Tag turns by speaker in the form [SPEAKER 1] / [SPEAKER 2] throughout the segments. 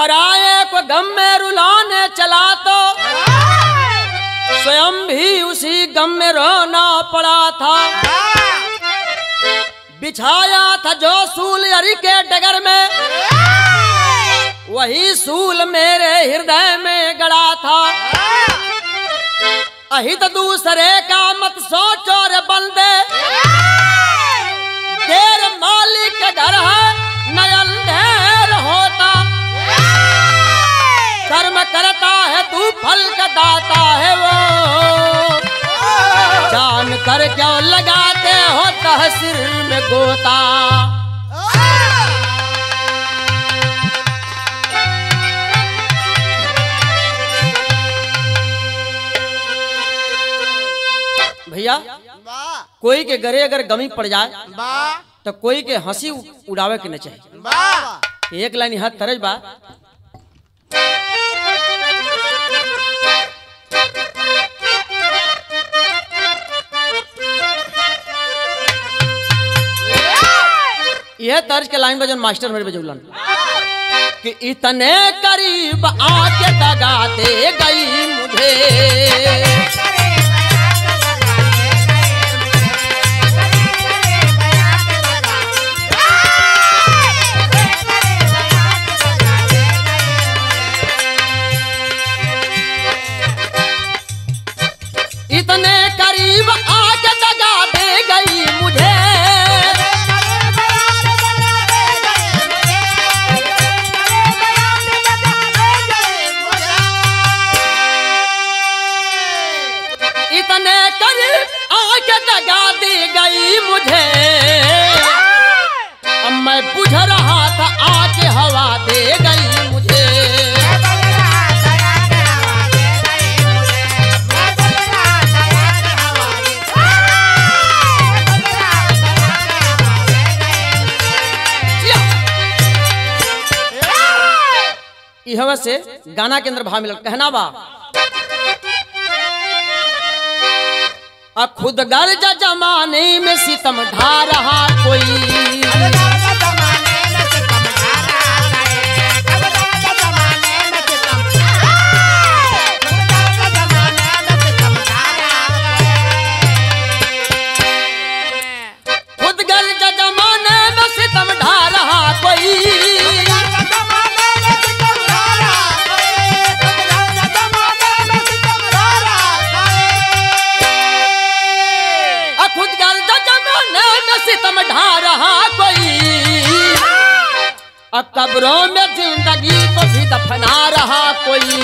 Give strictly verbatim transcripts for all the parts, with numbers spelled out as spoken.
[SPEAKER 1] पराये को गम में रुलाने चला तो स्वयं भी उसी गम में रोना पड़ा था। बिछाया था जो सूल अरी के डगर में, वही सूल मेरे हृदय में गड़ा था। अहित दूसरे का मत सोचो रे बंदे, तेरे मालिक के घर है न अंधेर होता। कर्म करता है तू फल का दाता है वो, जान कर क्यों लगाते हो तहसीर में गोता। भैया कोई के घरे अगर गमी पड़ जाए तो कोई के हंसी उड़ावे के न चाहिए। एक लाइन हाथ तरज बा, यह तर्ज के लाइन बजन मास्टर मेरे बजौलन कि इतने करीब आके दगा दे गई मुझे। इतने करीब आके दगा दे गई मुझे, इतने करीब आके दगा दे गई मुझे। अब मैं बुझ रहा था आके हवा दे गई मुझे। यह से गाना के अंदर भाव मिला, कहना बा खुद गर्ज जमाने में सितम ढा रहा कोई, खुद गर्ज जमाने में सितम ढा रहा कोई। सितम ढा रहा कोई, अब कब्रों में जिंदगी को भी दफना रहा कोई।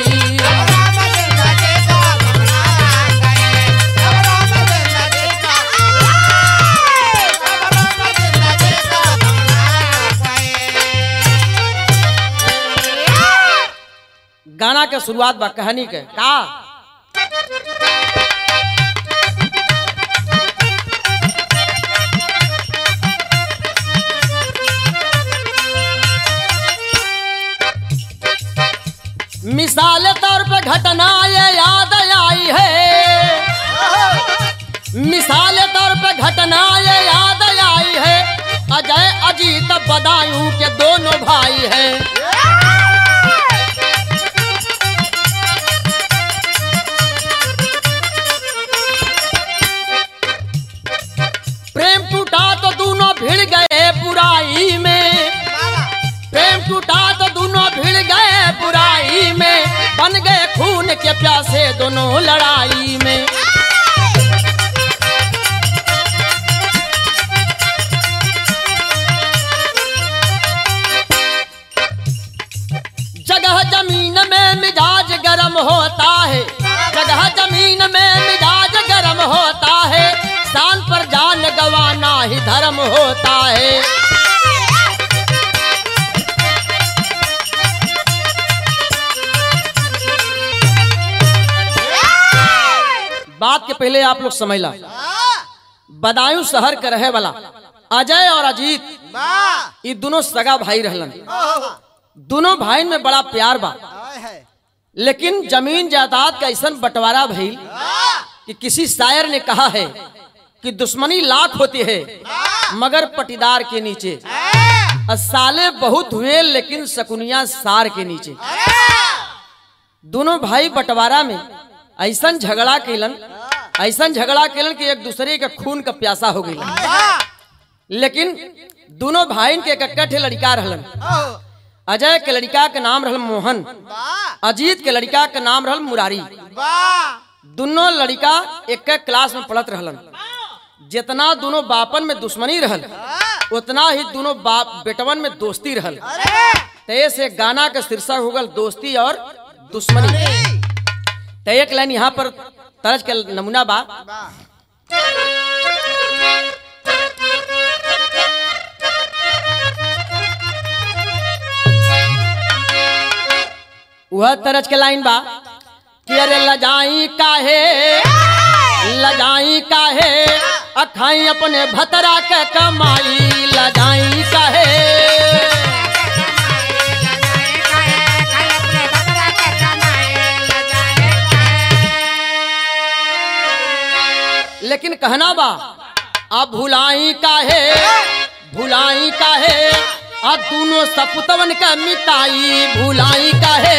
[SPEAKER 1] गाना के शुरुआत बा कहानी के का, मिसाल तौर पे घटना ये याद आई है, मिसाल तौर पे घटना ये याद आई है। अजय अजीत बदायूं के दोनों भाई हैं। प्रेम टूटा तो दोनों भिड़ गए बुराई में, प्रेम टूटा तो दोनों भिड़ गए बुराई में, बन गए खून के प्यासे दोनों लड़ाई में। जगह जमीन में मिजाज गरम होता है, जगह जमीन में मिजाज गरम होता है। शान पर जान गंवाना ही धर्म होता है। बात के पहले आप लोग समझ ला, बदायूं शहर के रहे वाला अजय और अजीत ये दोनों सगा भाई रहलन। दोनों भाई में बड़ा प्यार बा, लेकिन जमीन जायदाद का ऐसा बंटवारा भइल कि किसी शायर ने कहा है कि दुश्मनी लाख होती है मगर पटीदार के नीचे। साले बहुत हुए लेकिन शकुनिया सार के नीचे। दोनों भाई बंटवारा में ऐसा झगड़ा केलन ऐसा झगड़ा केलन कि एक दूसरे के खून का प्यासा हो गई। लेकिन दोनों भाई के इकट्ठे लड़का रहलन। अजय के लड़का के नाम रहल मोहन, अजीत के लड़का के नाम रहल मुरारी। दोनों लड़का एक एक क्लास में पढ़त रहलन। जितना दोनों बापन में दुश्मनी रहल उतना ही दोनों बाप बेटवन में दोस्ती रहल। ते से गाना का शीर्षक हो गल दोस्ती और दुश्मनी। ते एक लाइन यहाँ पर तरज के नमूना बा। वह तरज के लाइन बा कि अरे लजाई काहे लजाई काहे अखाई अपने भतरा के कमाई लजाई काहे। लेकिन कहना बा अब भुलाई काहे भुलाई काहे आ दोनों सपुतवन का मिटाई भुलाई काहे।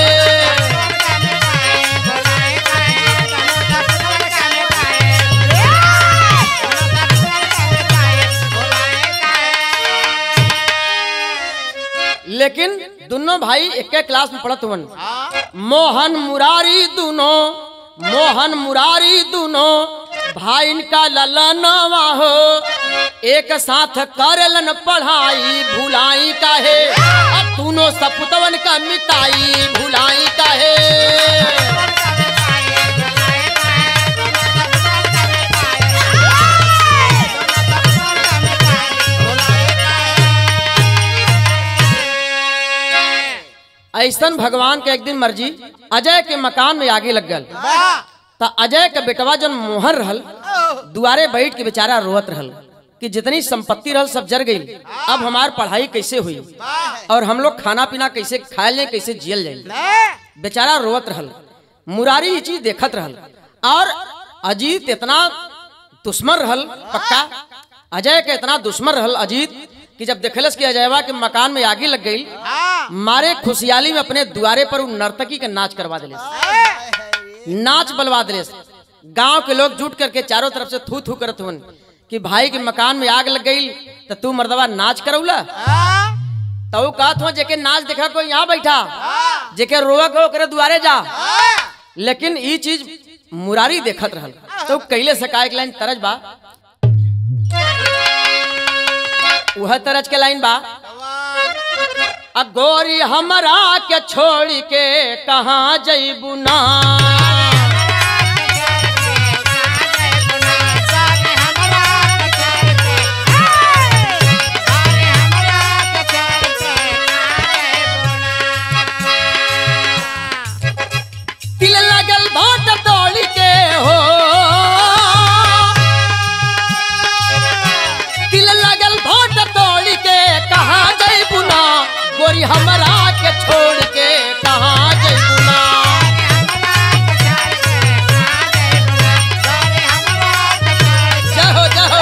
[SPEAKER 1] लेकिन दोनों भाई एक एक क्लास में पढ़त हुवन। मोहन मुरारी दोनों मोहन मुरारी दोनों भाई इनका ललनवा हो एक साथ करलन पढ़ाई भुलाई काहे। दोनों सपुतवन का मिटाई भुलाई काहे। ऐसन भगवान के एक दिन मर्जी अजय के मकान में आगे लग गल। तो अजय के बेटवा जन मोहन रहल दुआरे बैठ के बेचारा रोवत रहल कि जितनी संपत्ति रहल सब जर गई। अब हमार पढ़ाई कैसे हुई और हम लोग खाना पीना कैसे खाए लें कैसे जियल जाए। बेचारा रोवत रहल। मुरारी ये चीज देखत रहल और अजीत इतना दुश्मन रहल पक्का। अजय के इतना दुश्मन रहल अजीत कि जब देखलस कि अजयवा के मकान में आगे लग गई मारे खुशहाली में अपने द्वारे पर नर्तकी का नाच करवा दिले नाच बलवा दिले। गांव के लोग जुट करके चारों तरफ से थू थू करत हुन कि भाई के मकान में आग लग गई तो तू मर्दवा नाच करौला। तो कहत हो जेके नाच देखा कोई यहाँ बैठा जेके रोवा को करे द्वारे जा। लेकिन ये चीज मुरारी देखत रहल तो कैले से का एक लाइन तरज बा। वह तरज के लाइन बा आ गोरी हमरा के छोड़ के कहाँ जइबू ना। तिल लगल भाट तोड़ के हो तिल लगल भाट तोड़ के कहाँ जइबू ना। गोरी हमरा के छोड़ के कहाँ जइबू ना। जाओ जाओ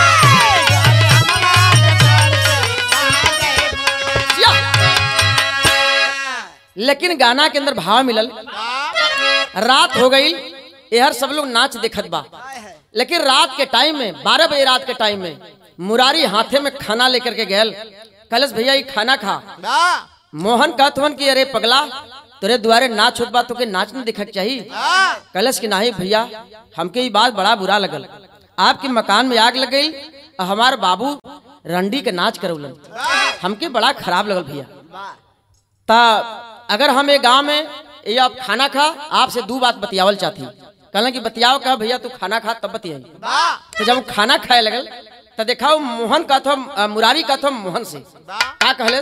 [SPEAKER 1] लेकिन गाना के अंदर भाव मिलल। रात हो गई यार सब लोग नाच देखत बा। लेकिन रात के टाइम में बारह बजे रात के टाइम में मुरारी हाथे में खाना लेकर के गयल। कलश भैया ये खाना खा। मोहन कहत हवन कि अरे पगला तेरे द्वारे नाच होत बा तो के नाच नहीं दिखक चाहिए। कलश की नहीं भैया हमके ये बात बड़ा बुरा लगल। आपके मकान में आग लग गई हमार बाबू रंडी के नाच करौलन हमके बड़ा खराब लगल भैया। ता अगर हम एक गाँव में ये आप खाना खा आपसे दो बात बतियावल चाहती। कहला कि बतियाओ कहा भैया तू खाना खा तब बतियाई। तो जब खाना खाए लगल तो देखा मोहन का थो मुरारी का थो मोहन से का कहले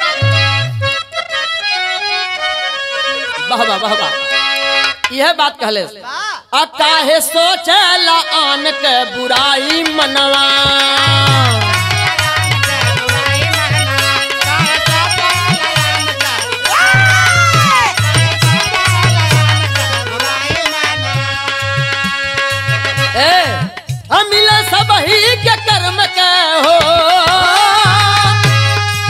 [SPEAKER 1] वाह वाह वाह वाह यह बात कहले आ काहे सोचला आन के बुराई मनवा। मिला सब ही के कर्म के हो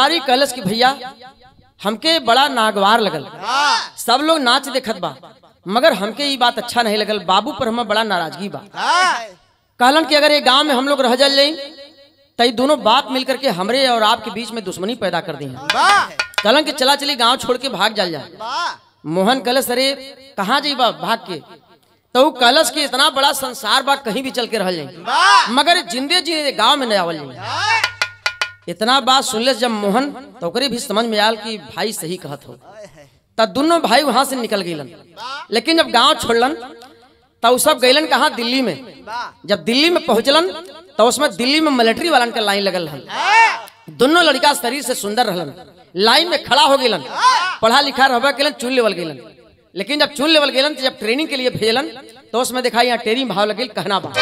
[SPEAKER 1] मुरारी कहलस कि भैया हमके बड़ा नागवार लगल, सब लोग नाच देखत बा, मगर हमके ये बात अच्छा नहीं लगल, बाबू पर हमें बड़ा नाराजगी बा। कहलन कि अगर ये गांव में हम लोग रह जल जाई तो ये दोनों बाप मिलकर के हमरे और आपके बीच में दुश्मनी पैदा कर दी है। कहलन कि चला चली गांव छोड़ के भाग जल जाए। मोहन कलश अरे कहाँ जाई बा भाग के, तो कलश के इतना बड़ा संसार बा कहीं भी चल के रह जाए, मगर जिंदे जी गांव में न आवल जाए। इतना बात सुनले जब मोहन तो ओकरे भी समझ में आयल कि भाई सही कहत हो, तब दोनों भाई वहां से निकल गईलन। लेकिन जब गांव छोड़लन तो सब गईलन कहाँ, दिल्ली में। जब दिल्ली में पहुंचलन तो उसमें दिल्ली में मिलिट्री वालन का लाइन लगल रहल। दोनों लड़का शरीर से सुंदर रहलन, लाइन में खड़ा हो गईलन, पढ़ा लिखा रहबा केलन, चूल लेवल गईलन। लेकिन जब चूल लेवल गईलन तो जब ट्रेनिंग के लिए भेजलन तो उसमें देखा यहाँ टेरी भाव लगे कहना बा,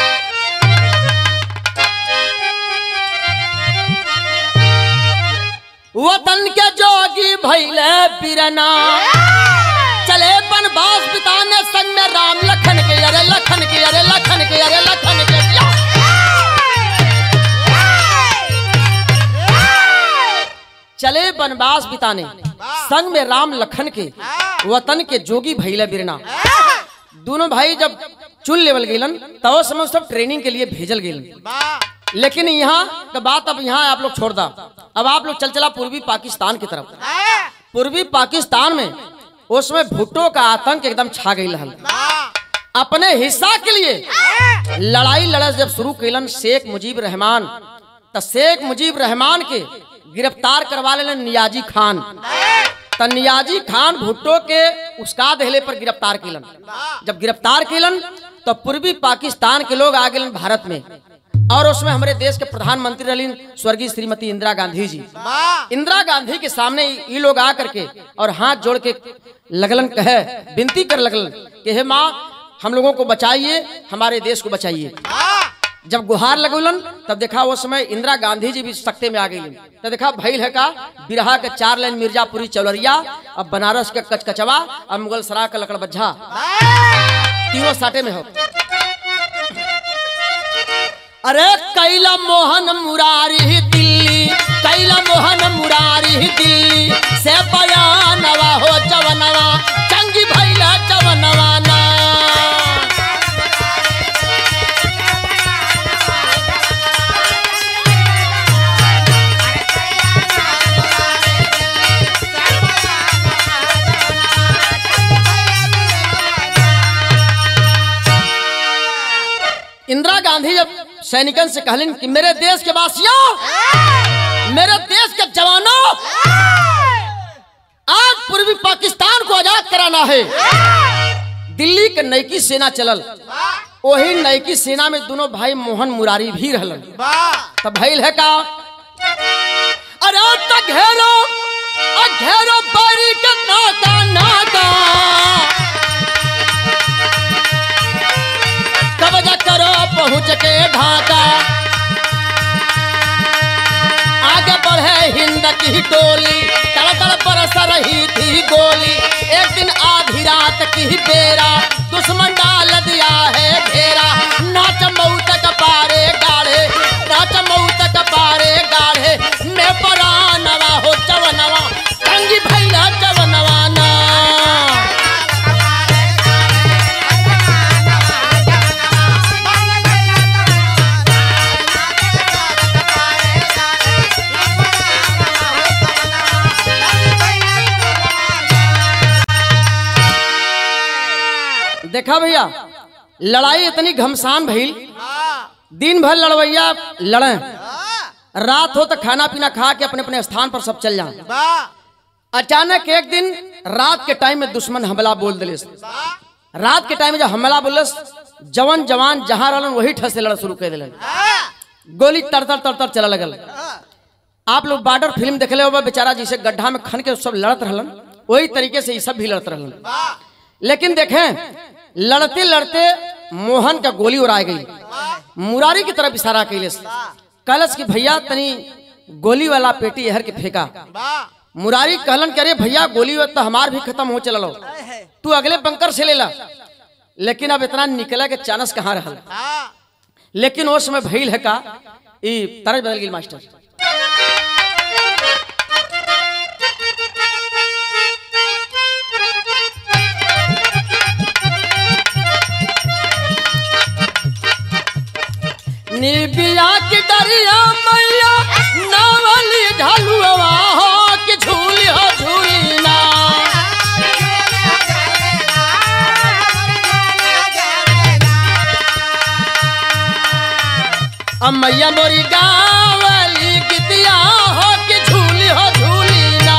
[SPEAKER 1] वतन के जोगी भैले बिरना, चले बनवास बिताने संग में राम लखन के, अरे लखन के, अरे लखन के, अरे लखन के। चले बनवास बिताने संग में राम लखन के, वतन के जोगी भैले बिरना। दोनों भाई जब चुन लेवल गईलन तो उस समय सब ट्रेनिंग के लिए भेजल गईलन। लेकिन यहाँ का बात अब यहाँ आप लोग छोड़ दा, अब आप लोग चल चला पूर्वी पाकिस्तान की तरफ। पूर्वी पाकिस्तान में उसमें भुट्टो का आतंक एकदम छा गई रहल। अपने हिस्सा के लिए लड़ाई लड़े जब शुरू कैलन शेख मुजीब रहमान, तो शेख मुजीब रहमान के गिरफ्तार करवा लेलन नियाजी खान। तो नियाजी खान भुट्टो के उसका दहले पर गिरफ्तार कैलन। जब गिरफ्तार कैलन तो पूर्वी पाकिस्तान के लोग आ गए भारत में, और उसमें हमारे देश के प्रधानमंत्री रही स्वर्गीय श्रीमती इंदिरा गांधी जी। इंदिरा गांधी के सामने ये लोग आ करके और हाथ जोड़ के लगलन कहे, विनती कर लगलन कि हे माँ हम लोगों को बचाइए, हमारे देश को बचाइए। जब गुहार लगुलन तब देखा वो समय इंदिरा गांधी जी भी सख्ते में आ गई। तो देखा भइल है का बिरहा के चार लाइन मिर्जापुरी चौलरिया, अब बनारस के कचकचवा, अब मुगल सराय का लकड़ बज्झा, तीनों साटे में हो। अरे कैला मोहन मुरारी दिल्ली, कैला मोहन मुरारी दिल्ली से बयानवा हो जवनवा, चंगी भैला जवनवा ना। इंदिरा गांधी जब सैनिकन से कहलिन कि मेरे देश के वासियों, मेरे देश के जवानों, आज पूर्वी पाकिस्तान को आजाद कराना है। दिल्ली के नईकी सेना चलल, वही नईकी सेना में दोनों भाई मोहन मुरारी भी रहलन। तब भइल है का, अरे तो घेरो घेरो बारी के नाका नाका, कब्जा करो पहुंच के ढाका, आगे बढ़े हिंद की टोली, तड़ तड़ बरस रही थी गोली। एक दिन आधी रात की बेरा, दुश्मन डाल दिया है घेरा, नाच मऊत कपारे गाढ़े, नाच मऊत कपारे गाढ़े, मैं परानवा हो जवनवा, टंगी भैया जवनवा ना। देखा भैया लड़ाई इतनी घमसान भइल, दिन भर लड़वैया लड़े, रात हो तो खाना पीना खा के अपने अपने स्थान पर सब चल जाए। अचानक एक दिन रात के टाइम में दुश्मन हमला बोल दिले। रात के टाइम में जब हमला बोलस, जवान जवान जहां रहलन वही ठस से लड़ शुरू कर दिलन, गोली तर तर तर तर चला लगल। आप लोग बॉर्डर फिल्म देखले हो, बेचारा जिसे गड्ढा में खन के सब लड़त रहलन, वही तरीके से ये सब भी लड़त रहलन। लेकिन देखें लड़ते लड़ते मोहन का गोली उड़ा गई, मुरारी की तरफ इशारा कैले, कलश की भैया तनी गोली वाला पेटी हर के फेंका। मुरारी कहलन करे भैया गोली तो हमार भी खत्म हो चलो, तू अगले बंकर से ले ला। लेकिन अब इतना निकला के चांस कहाँ रहल। लेकिन उस समय भइल है का ई तरज बदल गई मास्टर। निबिया की डरिया मैया नावली ढलुआ हो कि झूली हो झूली ना। अब मैया मोरी गावली गीतिया हो कि झूली हो झूली ना।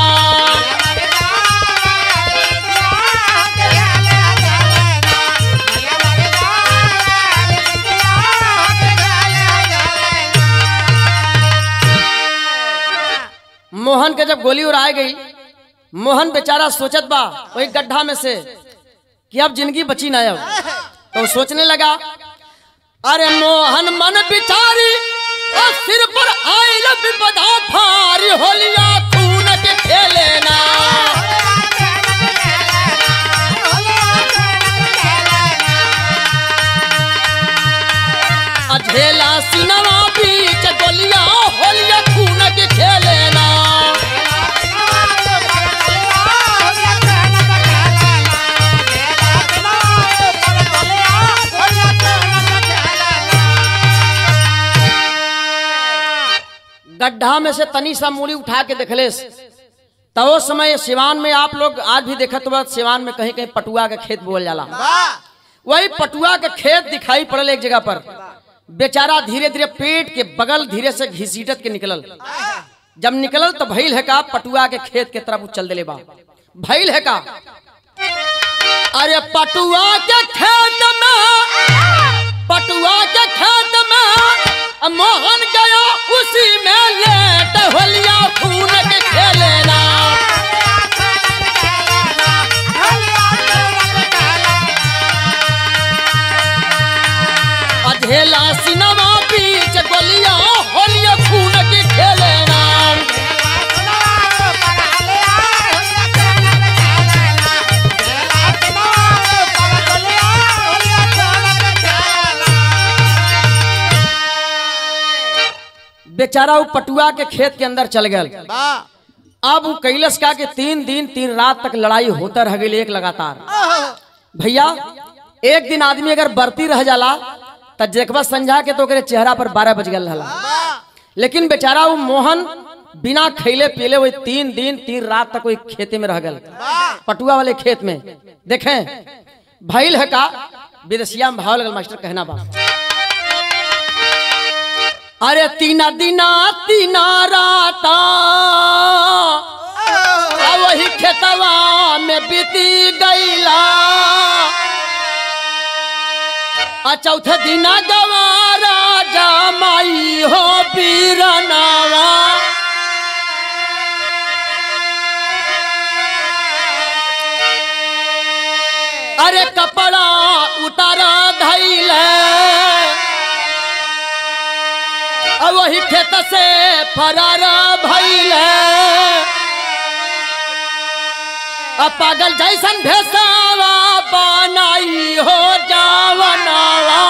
[SPEAKER 1] मोहन के जब गोली उड़ाई गई, मोहन बेचारा सोचत बा वही गड्ढा में से कि अब जिंदगी बची ना। अब तो सोचने लगा, अरे मोहन मन बिचारी और सिर पर आई विपदा फारी होलिया खून के खेले ना। अझेला सिनवा बीच गोलिया होलिया खून के खेले ना। गड्ढा में से तनी सा मूड़ी उठा के देखले तो उस समय सिवान में आप लोग आज भी देखत हुआ, सिवान में कहीं कहीं पटुआ के खेत बोल जाला। वही पटुआ के खेत दिखाई पड़ल एक जगह पर। बेचारा धीरे धीरे पेट के बगल धीरे से घिसीटत के निकलल। जब निकलल तो भइल है का पटुआ के खेत के तरफ चल दिले बा। भइल है का, अरे पटुआ के खेत में, पटुआ के खेत में मोहन गया उसी में लेट होलिया खून के खेले ना। अझेला सिनवा बीच गोलिया होलिया खून के खेले ना। बेचारा वो पटुआ के खेत के अंदर चल गया। अब वो कैलस का कि तीन दिन तीन रात तक लड़ाई होता रह गई एक लगातार। भैया एक दिन आदमी अगर बरती रह जाला तो देखबा संझा के तो ओकरे चेहरा पर बारह बज गया रहला। लेकिन बेचारा वो मोहन बिना खैले पीले वही तीन दिन तीन रात तक वही खेते में रह गया, पटुआ वाले खेत में। देखें भइल है का, विदेशिया में भाव लगल मास्टर कहना बा, अरे तीना दिना तीना राता वही खेतवा में बीती गईला। चौथे दिना गवारा जमाई हो पीरनावा। अरे कपड़ा उतारा धैले वही खेत से फरार भइले। पागल जैसन भेसावा बनाई हो जावनावा।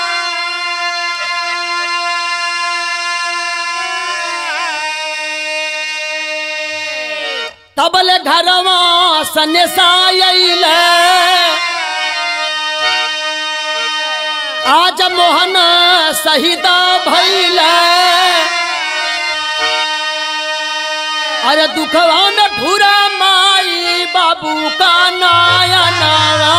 [SPEAKER 1] तबले घरवा सनेसाइले आज मोहन शहीदा भइले। अरे दुखवा में ढूरा माई बाबू का नयनवा।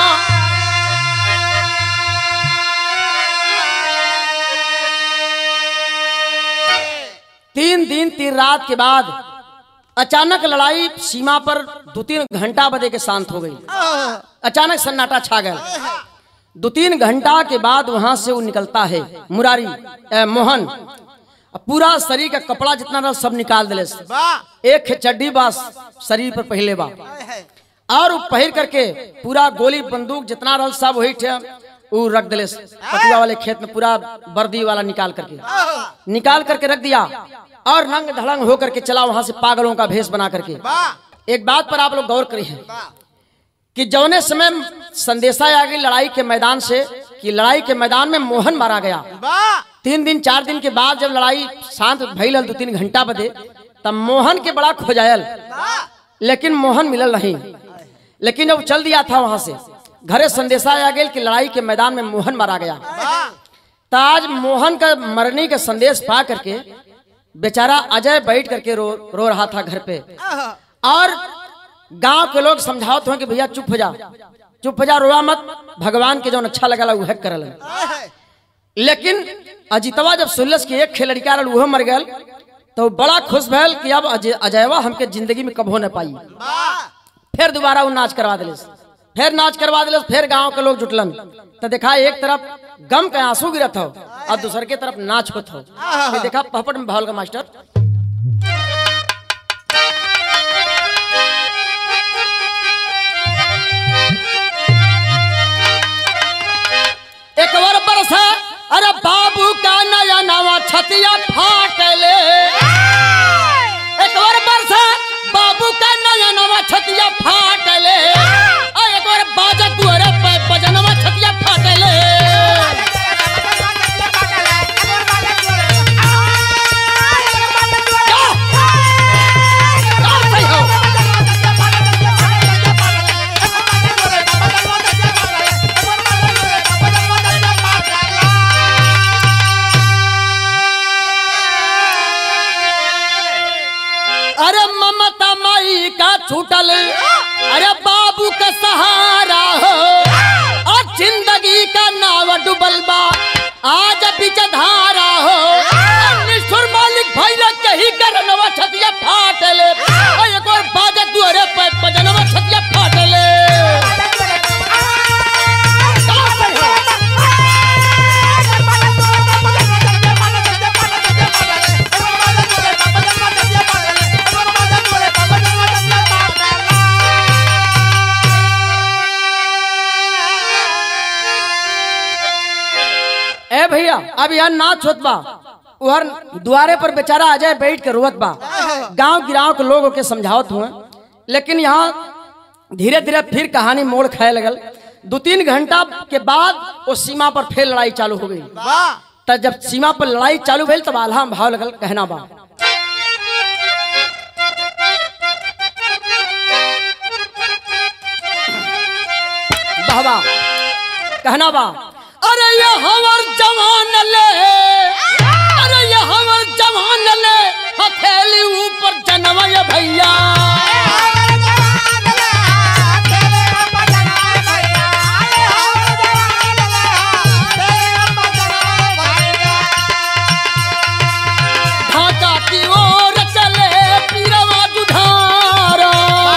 [SPEAKER 1] तीन दिन तीन रात के बाद अचानक लड़ाई सीमा पर दो तीन घंटा बजे के शांत हो गई। अचानक सन्नाटा छा गया। दो तीन घंटा के बाद वहां से वो निकलता है मुरारी ए, मोहन पूरा शरीर का कपड़ा जितना रहा सब निकाल दिले। एक चड्डी बास शरीर पर पहले बा और वो पहिर करके पूरा गोली बंदूक जितना रहा सब वही थे वो रख दिले पटुआ वाले खेत में। पूरा वर्दी वाला निकाल करके निकाल करके रख दिया और नंग धड़ंग होकर के चला वहां से पागलों का भेष बना करके। एक बात पर आप लोग गौर करिए कि जौने समय संदेशा आ गई लड़ाई के मैदान से कि लड़ाई के मैदान में मोहन मारा गया। तीन दिन चार दिन के बाद जब लड़ाई शांत भइल दो तीन घंटा बदे तब मोहन के बड़ा खोजायल, लेकिन मोहन मिलल नहीं। लेकिन जब चल दिया था वहां से घरे संदेशा आ गया कि लड़ाई के मैदान में मोहन मारा गया। ताज मोहन का मरने का संदेश पा करके बेचारा अजय बैठ करके रो रो रहा था घर पे। और गांव के लोग समझाते हैं कि भैया चुप हो जा, चुप हो जा, रोया मत, भगवान के जो अच्छा लगा वह करल। लेकिन अजितवा जब सुनलस कि एक खे लड़का रहा वह मर गल तो बड़ा खुश भैल कि अब अजयवा हमके जिंदगी में कब हो न पाई। फिर दोबारा वो नाच करवा दिले, फिर नाच करवा दिले, फिर गांव के लोग जुटलन तो देखा एक तरफ गम के आंसू गिरत हो और दूसर के तरफ नाच होत हो। तो देखा पहपट में भावल का मास्टर एक बार बरसा, अरे बाबू का नया नवा छतिया फाटले। एक बार बरसा बाबू का नया नवा छतिया फाटले, एक बार बाजा दुआरे पे बजनवा छतिया फाटले। अरे ममता माई का छूटल, अरे बाबू का सहारा हो, और जिंदगी का नाव डूबल बा आज बीच धारा हो। निष्ठुर मालिक भैया कही करनवा छतिया फाटले, एक और बाजा दुआरे पे बजनवा छतिया फाटले। ए भैया अब यहाँ नाच होत बा, उहर द्वारे पर बेचारा अजय बैठ के रोवत बा। गांव गिराव के लोगों के समझावत हुए, लेकिन यहाँ धीरे धीरे फिर कहानी मोड़ खाए लगल। दो तीन घंटा के बाद वो सीमा पर फिर लड़ाई चालू हो गई। तब जब सीमा पर लड़ाई चालू भइल तब आल्हा भाव लगल, कहना बा बाबा, कहना बा अरे ये हमर जवान ले, अरे ये हमर जवान ले, हथेली ऊपर जनवा ये भैया। ढाका की ओर चले पीरवा दुधारा,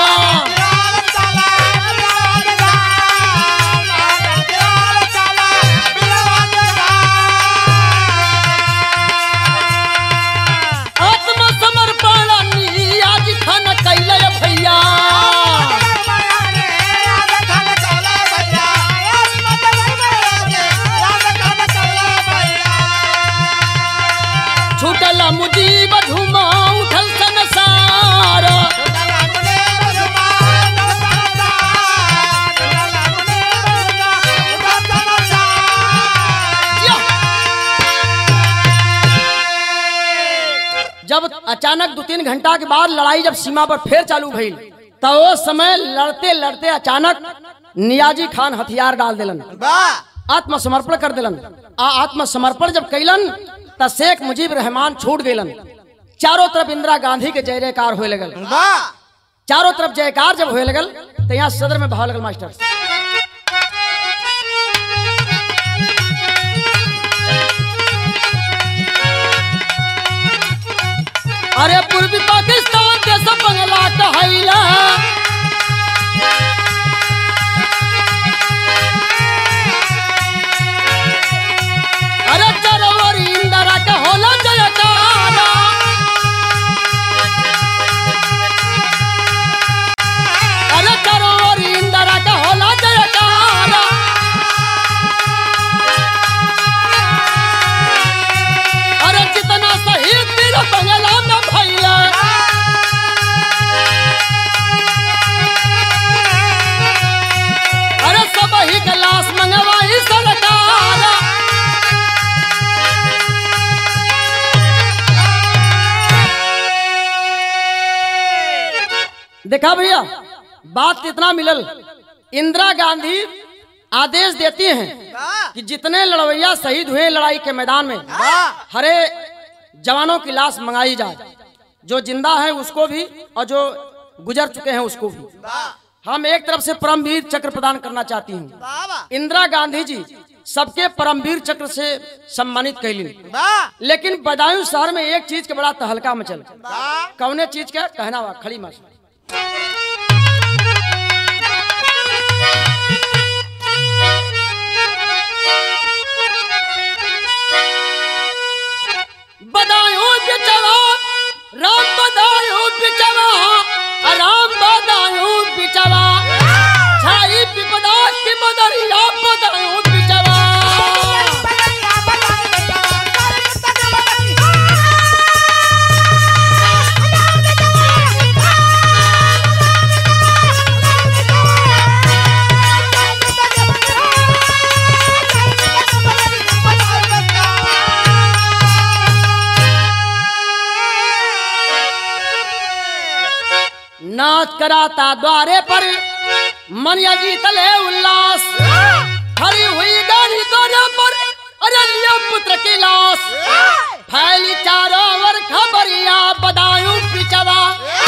[SPEAKER 1] छूटला मुजीब धुमा उठल संसार। जब अचानक दो तीन घंटा के बाद लड़ाई जब सीमा पर फिर चालू भइल तो उस समय लड़ते लड़ते अचानक नियाजी खान हथियार डाल दिलन, आत्मसमर्पण कर दिलन। आ आत्मसमर्पण जब कैलन त शेख मुजीब रहमान छूट गलन। चारों तरफ इंदिरा गांधी के जय जयकार होए लगल। चारों तरफ जयकार जब होए लगल तो यहाँ सदर में भाव लगल मास्टर, अरे पूर्वी पाकिस्तान के सब बंगला कहैला, अरे चरवरी इंदिरा का होला जयकारा, अरे चरवरी इंदिरा का होला जयकारा। अरे जितना शहीद वीर बंगला में भैया, अरे सब ही के लाश मंगवाई सरकार। देखा भैया बात कितना मिलल। इंदिरा गांधी आदेश देती हैं कि जितने लड़वैया शहीद हुए लड़ाई के मैदान में हरे जवानों की लाश मंगाई जाए, जो जिंदा है उसको भी और जो गुजर चुके हैं उसको भी। हम एक तरफ से परमवीर चक्र प्रदान करना चाहती हूँ। इंदिरा गांधी जी सबके परमवीर चक्र से सम्मानित कैली, लेकिन बदायूं शहर में एक चीज के बड़ा तहलका मचल। कौने चीज का कहना हुआ खड़ी मास बदायूं बिचवा राम बदायूं बिचवा राम बदायूं बिचवा छाई विपदा की बदरिया बदायूं बिचवा। नाच कराता द्वारे पर मन जीत ले उल्लास, हरी हुई गाड़ी द्वारे पर अरे लिया पुत्र की लाश, फैली चारों ओर खबरिया बदायूं बिचवा।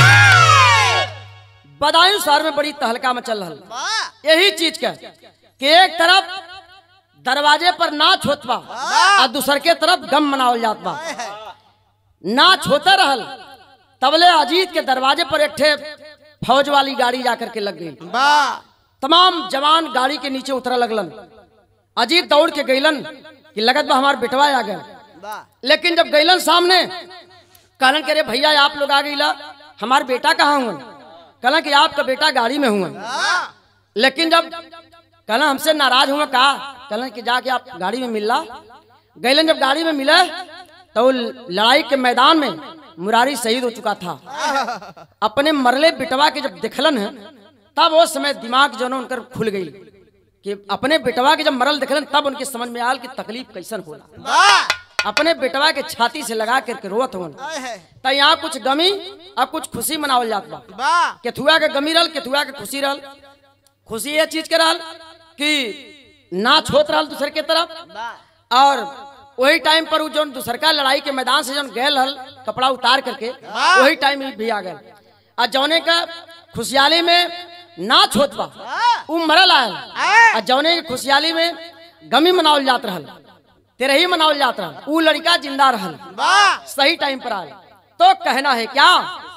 [SPEAKER 1] बदायूं शहर में बड़ी तहलका मचल रहा। यही चीज का कि एक तरफ दरवाजे पर नाच होत बा और दूसर के तरफ गम मनावल जात बा। नाच होता रहल तबले अजीत के दरवाजे पर एक ठे फौज वाली गाड़ी जाकर के लग गई। तमाम जवान गाड़ी के नीचे उतरा लगलन। अजीत दौड़ के गईलन कि लगत बा हमार बेटवा आ गए, लेकिन जब गईलन सामने कहलन के रे भैया आप लोग आ गईला, हमार बेटा कहाँ हुआ? कहलन कि आपका बेटा गाड़ी में हुआ। लेकिन जब कहलन हमसे नाराज हुआ का, कहलन कि जाके आप गाड़ी में मिलला। गईलन जब गाड़ी में मिले तो लड़ाई के मैदान में मुरारी शहीद हो चुका था। अपने मरले बिटवा के जब देखलन है तब वो समय दिमाग जो उनकर खुल गई कि अपने बेटवा के जब मरल देखलन तब उनके समझ में आयल कि तकलीफ कैसन होला। अपने बेटवा के छाती से लगा करके रोवत हो तो यहाँ कुछ गमी और कुछ खुशी मनावल जात बा। केथुआ के गमी रहल, केथुआ के खुशी रहल। खुशी ये चीज के रहल कि नाच होत रहल दूसरे के तरफ, और वही टाइम पर जो दूसर का लड़ाई के मैदान से जो गए हल कपड़ा उतार करके वही टाइम भी आ गए। और जौने का खुशहाली में नाच होत बा उ मरल आयल, और जौने की खुशहाली में गमी मनावल जात रहल, तेरही मनावल जात रहल, उ लड़का जिंदा रहल, सही टाइम पर आयल। तो कहना है क्या,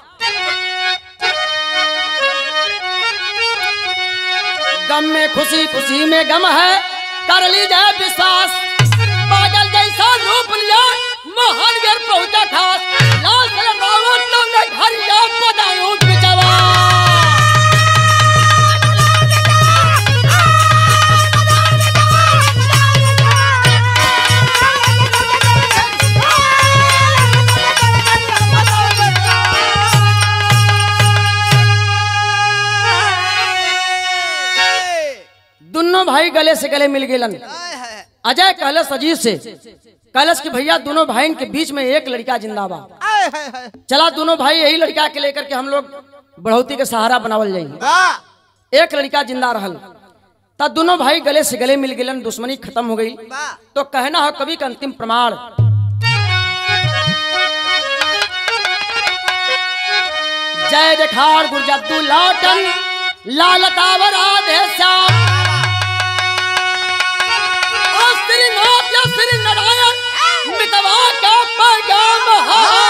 [SPEAKER 1] गम में खुशी खुशी में गम है, कर लीजिए विश्वास। पागल जैसा रूप लिया महान घर पहुंचा खास, लाश लगाओ तुमने घर या बदायूं बिचवा। दोनों भाई गले से गले मिल गए। अजय कहलस अजीत से, कहलस कि भैया दोनों भाई के बीच में एक लड़का जिंदाबाद। चला दोनों भाई यही लड़का के लेकर के हम लोग बढ़ोती के सहारा बनावल जाएंगे। एक लड़का जिंदा रहल तब दोनों भाई गले से गले मिल गए, दुश्मनी खत्म हो गई। तो कहना हो कवि का अंतिम प्रमाण, जय जखाड़ गुरजद्दू लाटन लालतावर आधे श्याम, श्री नाथ या श्री नारायण मितवा का पैगाम है।